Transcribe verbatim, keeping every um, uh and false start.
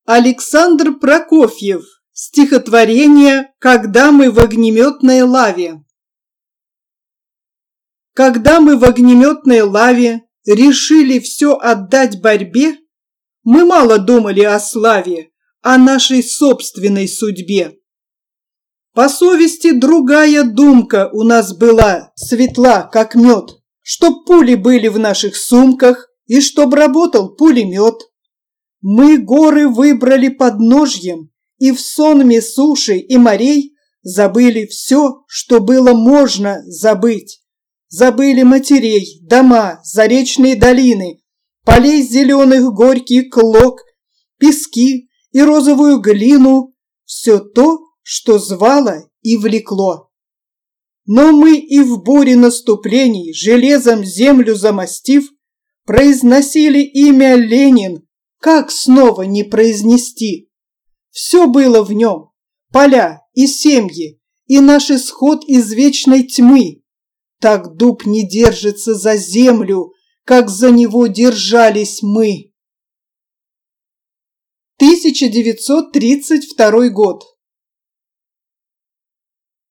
Александр Прокофьев. Стихотворение «Когда мы в огнеметной лаве». Когда мы в огнеметной лаве решили все отдать борьбе, мы мало думали о славе, о нашей собственной судьбе. По совести другая думка у нас была, светла, как мед, чтоб пули были в наших сумках и чтоб работал пулемет. Мы горы выбрали подножьем, и в сонме суши и морей забыли все, что было можно забыть. Забыли матерей, дома, заречные долины, полей зеленых горький клок, пески и розовую глину, все то, что звало и влекло. Но мы и в буре наступлений, железом землю замостив, произносили имя Ленин, как снова не произнести? Все было в нем, поля и семьи, и наш исход из вечной тьмы. Так дуб не держится за землю, как за него держались мы. тысяча девятьсот тридцать второй год.